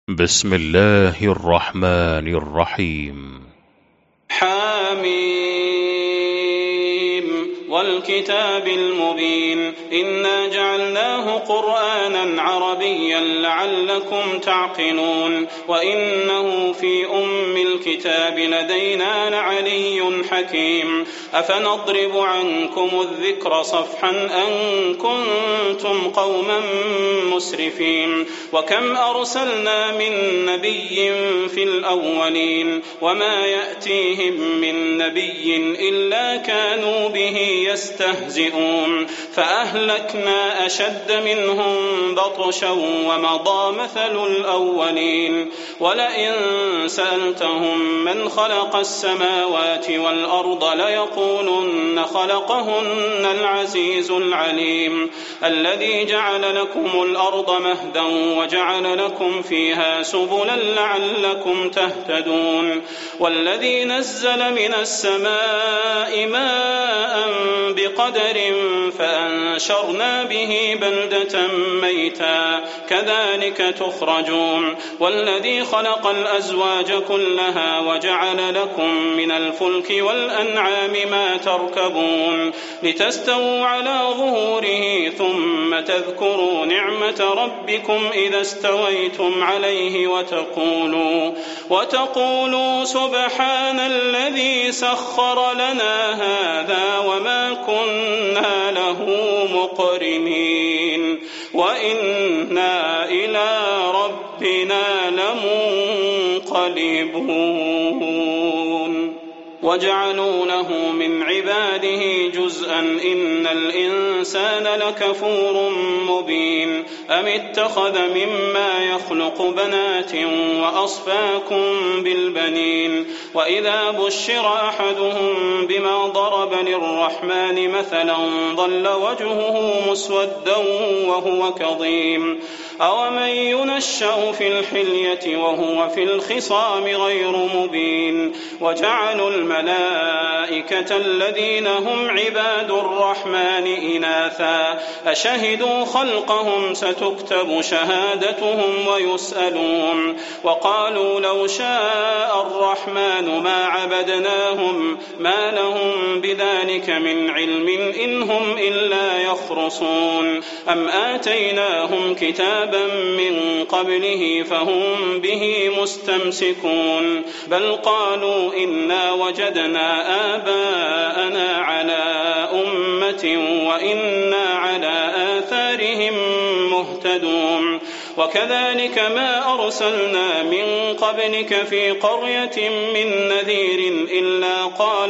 بسم الله الرحمن الرحيم. حميم والكتاب المبين إنا جعلناه قرآنا عربيا لعلكم تعقلون وإنه في أم الكتاب لدينا لعلي حكيم أفنضرب عنكم الذكر صفحا أن كنتم قوما مسرفين وكم أرسلنا من نبي في الأولين وما يأتيهم من نبي إلا كانوا به يستهزئون فأهلكنا أشد منهم بطشا ومضى مثل الأولين ولئن سألتهم من خلق السماوات والأرض ليقولن خلقهن العزيز العليم الذي جعل لكم الأرض مهدا وجعل لكم فيها سبلا لعلكم تهتدون والذي نزل من السماء ماء بقدر فأنشرنا به بلدة ميتا كذلك تخرجون والذي خلق الأزواج كلها وجعل لكم من الفلك والأنعام ما تركبون لتستووا على ظهوره ثم تذكروا نعمة ربكم إذا استويتم عليه وتقولوا سبحان الذي سخر لنا هذا وما كنا له مقرنين وإنا إلى ربنا لمنقلبون وجعلوا له من عباده جزءا إن الإنسان لكفور مبين أم اتخذ مما يخلق بنات وأصفاكم بالبنين وإذا بشر أحدهم بما ضرب للرحمن مثلا ظل وجهه مسودا وهو كظيم أومن ينشأ في الحلية وهو في الخصام غير مبين وجعلوا الملائكة الذين هم عباد الرحمن إناثا أشهدوا خلقهم ستكتب شهادتهم ويسألون وقالوا لو شاء الرحمن ما عبدناهم ما لهم بذلك من علم إن هم إلا يخرصون أم آتيناهم كتابا من قبله فهم به مستمسكون بل قالوا إنا وجدنا آباءنا على أمة وإنا على آثارهم مهتدون وكذلك ما أرسلنا من قبلك في قرية من نذير إلا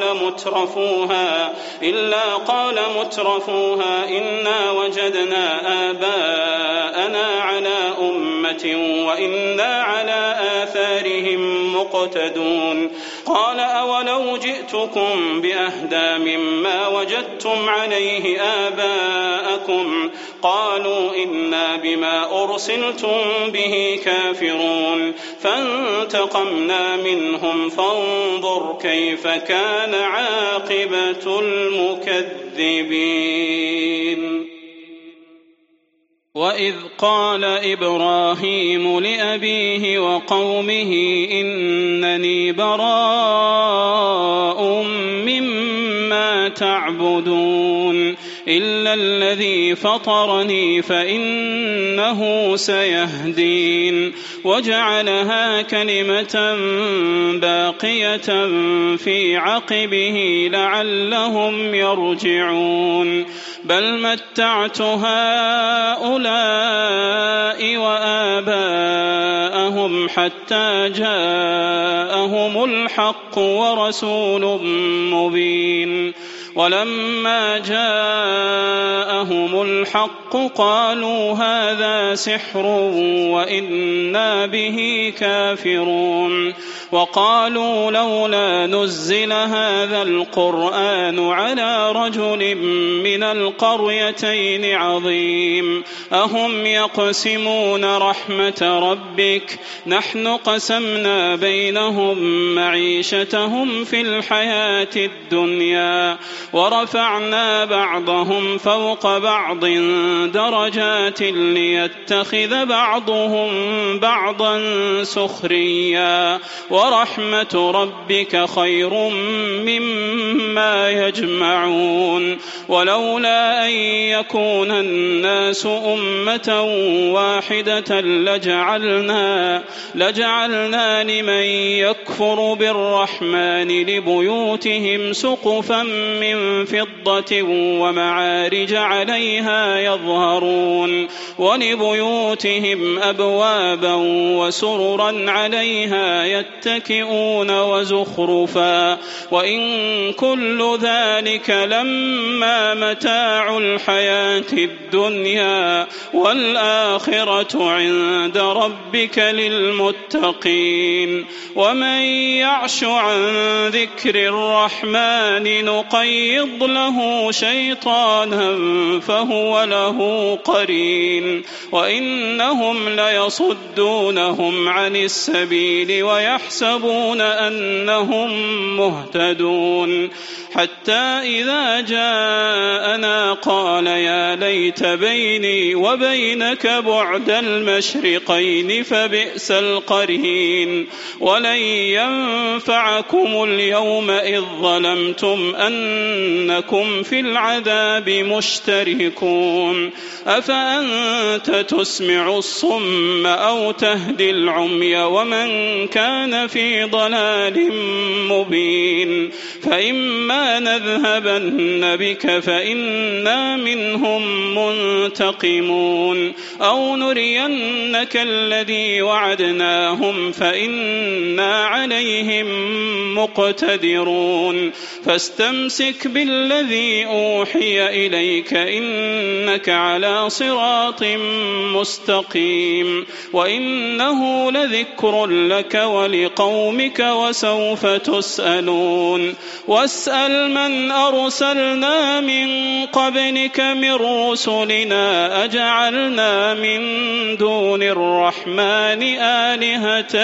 قال مترفوها إنا وجدنا آباءنا على أمة وإنا على آثارهم مقتدون قال أولو جئتكم بأهدى مما وجدتم عليه آباءكم قالوا إنا بما أرسلتم به كافرون فانتقمنا منهم فانظر كيف كان عاقبة المكذبين وإذ قال إبراهيم لأبيه وقومه إنني براء مما تعبدون إلا الذي فطرني فإنه سيهدين وجعلها كلمة باقية في عقبه لعلهم يرجعون بل متعت هؤلاء وآباءهم حتى جاءهم الحق ورسول مبين ولما جاءهم الحق قالوا هذا سحر وإنا به كافرون وقالوا لولا نزل هذا القرآن على رجل من القريتين عظيم أهم يقسمون رحمة ربك نحن قسمنا بينهم معيشتهم في الحياة الدنيا ورفعنا بعضهم فوق بعض درجات ليتخذ بعضهم بعضا سخريا ورحمة ربك خير مما يجمعون ولولا أن يكون الناس أمة واحدة لجعلنا لمن يكفر بالرحمن لبيوتهم سقفا من فضة ومعارج عليها يظهرون ولبيوتهم أبوابا وسررا عليها يتكئون وزخرفا وإن كل ذلك لما متاع الحياة الدنيا والآخرة عند ربك للمتقين ومن يعش عن ذكر الرحمن نقيض له شيطانا فهو له قرين وإنهم ليصدونهم عن السبيل ويحسبون أنهم مهتدون حتى إذا جاءنا قال يا ليت بيني وبينك بعد المشرقين فبئس القرين ولن ينفعكم اليوم إذ ظلمتم أنكم في العذاب مشتركون أفأنت تسمع الصم أو تهدي العمي ومن كان في ضلال مبين فإما نذهبن بك فإنا منهم منتقمون أو نرينك الذي وعدناهم فإنا عليهم مقتدرون فاستمسك بالذي أوحي إليك إنك على صراط مستقيم وإنه لذكر لك ولقومك وسوف تسألون واسأل من أرسلنا من قبلك من رسلنا أجعلنا من دون الرحمن آلهة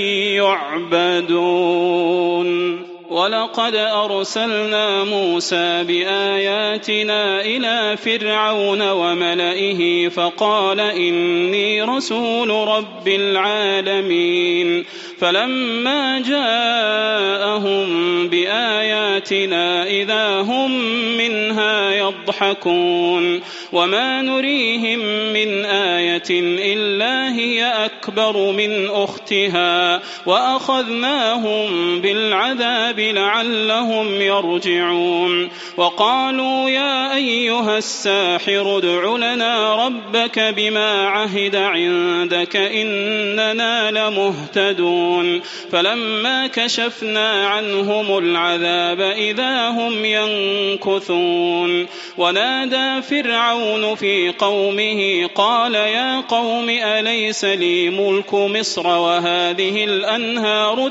يعبدون ولقد أرسلنا موسى بآياتنا إلى فرعون وملئه فقال إني رسول رب العالمين فلما جاءهم بآياتنا إذا هم منها يضحكون وما نريهم من آية إلا هي أكبر من أختها وأخذناهم بالعذاب لعلهم يرجعون وقالوا يا أيها الساحر ادع لنا ربك بما عهد عندك إننا لمهتدون فلما كشفنا عنهم العذاب إذا هم ينكثون ونادى فرعون في قومه قال يا قوم أليس لي ملك مصر وهذه الأنهار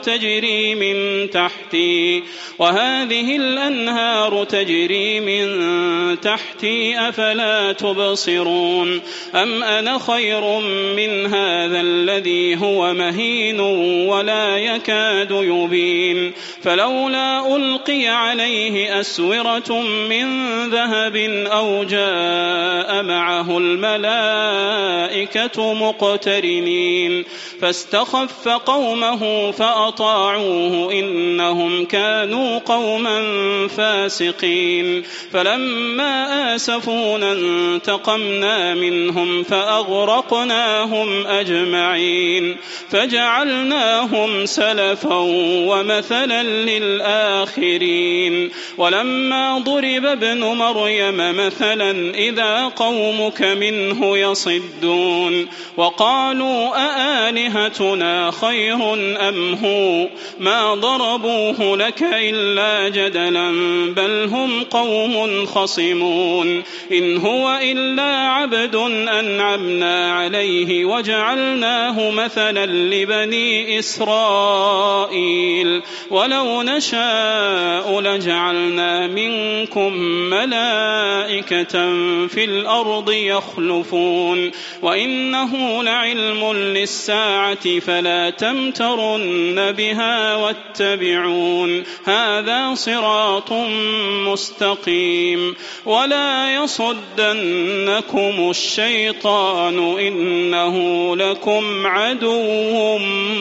تجري من تحتي أفلا تبصرون أم أنا خير من هذا الذي هو مهين ولا يكاد يبين فلولا ألقي عليه أسورة من ذهب أو جاء معه الملائكة مقترنين فاستخف قومه فأطاعوه إنهم كانوا قوما فاسقين فلما آسفونا انتقمنا منهم فأغرقناهم أجمعين فجعلناهم سلفا ومثلا للآخرين ولما ضرب ابن مريم مثلا إذا قومك منه يصدون وقالوا أآلهتنا خير أم هو ما ضربوه لك إلا جدلا بل هم قوم خصمون إن هو إلا عبد أنعمنا عليه وجعلناه مثلا لبني إسرائيل ولو نشاء لجعلنا منكم ملائكة في الأرض الأرض يخلفون وإنه لعلم للساعة فلا تمترن بها واتبعون هذا صراط مستقيم ولا يصدنكم الشيطان إنه لكم عدو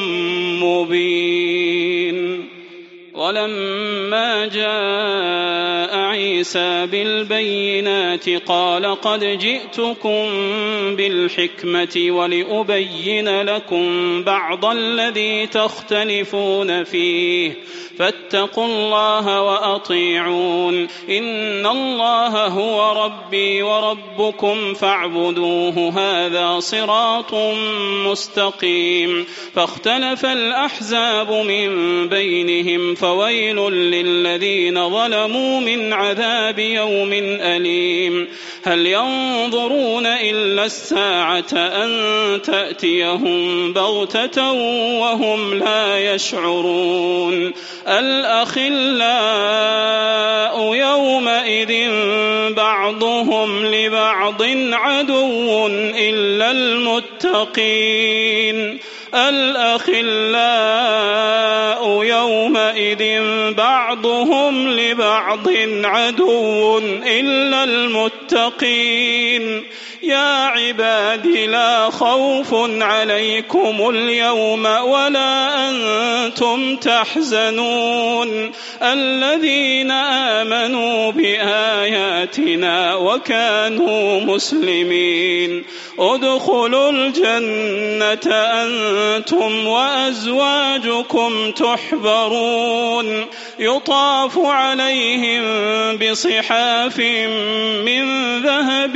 مبين. ولما جاء عيسى بالبينات قال قد جئتكم بالحكمة ولأبين لكم بعض الذي تختلفون فيه فاتقوا الله وأطيعون إن الله هو ربي وربكم فاعبدوه هذا صراط مستقيم. فاختلف الأحزاب من بينهم فويل للذين ظلموا من عذاب يوم أليم. هل ينظرون إلا الساعة أن تأتيهم بغتة وهم لا يشعرون الأخلاء يومئذ بعضهم لبعض عدو إلا المتقين الأخلاء يومئذ بعضهم لبعض عدو إلا المتقين يا عباد لا خوف عليكم اليوم ولا أنتم تحزنون الذين آمنوا بآياتنا وكانوا مسلمين ادخلوا الجنة أنتم وأزواجكم تحبرون يطاف عليهم بصحاف من ذهب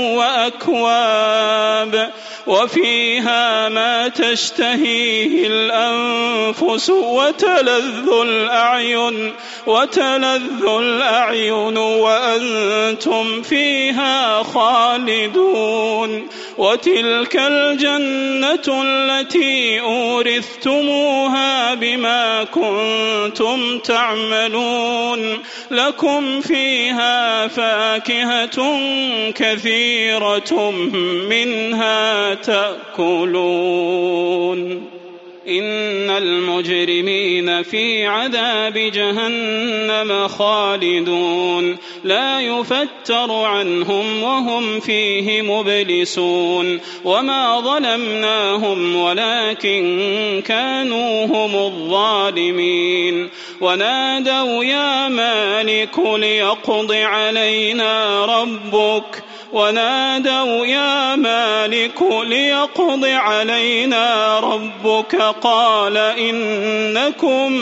وأكواب وفيها ما تشتهيه الأنفس وتلذ الأعين وأنتم فيها خالدون وتلك الجنة التي أورثتموها بما كنتم تعملون لكم فيها فاكهة كثيرة منها تأكلون إن المجرمين في عذاب جهنم خالدون لا يفتر عنهم وهم فيه مبلسون وما ظلمناهم ولكن كانوا هم الظالمين ونادوا يا مالك ليقض علينا ربك قال إنكم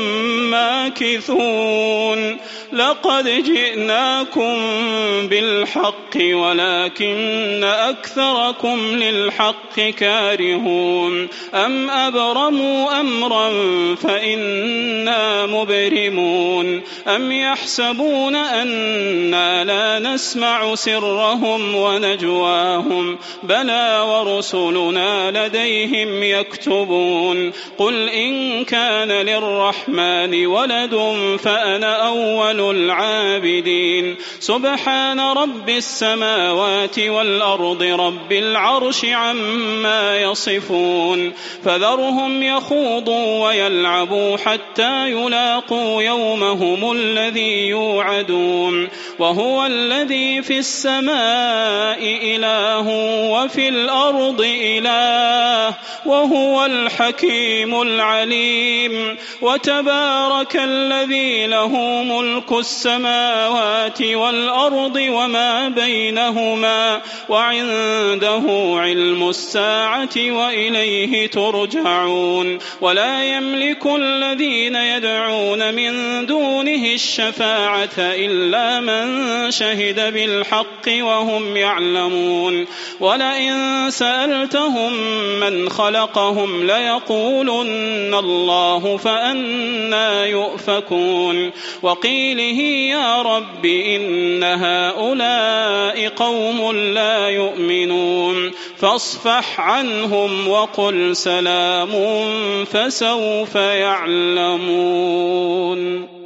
ماكثون لقد جئناكم بالحق ولكن أكثركم للحق كارهون أم أبرموا أمرا فإنا مبرمون أم يحسبون أنا لا نسمع سرهم ونجواهم بلى ورسلنا لديهم يكتبون قل إن كان للرحمن ولد فأنا أول العابدين سبحان رب السماوات والأرض رب العرش عما يصفون فذرهم يخوضوا ويلعبوا حتى يلاقوا يومهم الذي يوعدون وهو الذي في السماء إله وفي الأرض إله وهو الحكيم العليم وتبارك الذي له ملك السماوات والأرض وما بينهما وعنده علم الساعة وإليه ترجعون ولا يملك الذين يدعون من دونه الشفاعة إلا من شهد بالحق وهم يعلمون ولئن سألتهم من خلقهم ليقولن الله فأنا يؤفكون وقيله يا رب إن هؤلاء قوم لا يؤمنون فاصفح عنهم وقل سلام فسوف يعلمون.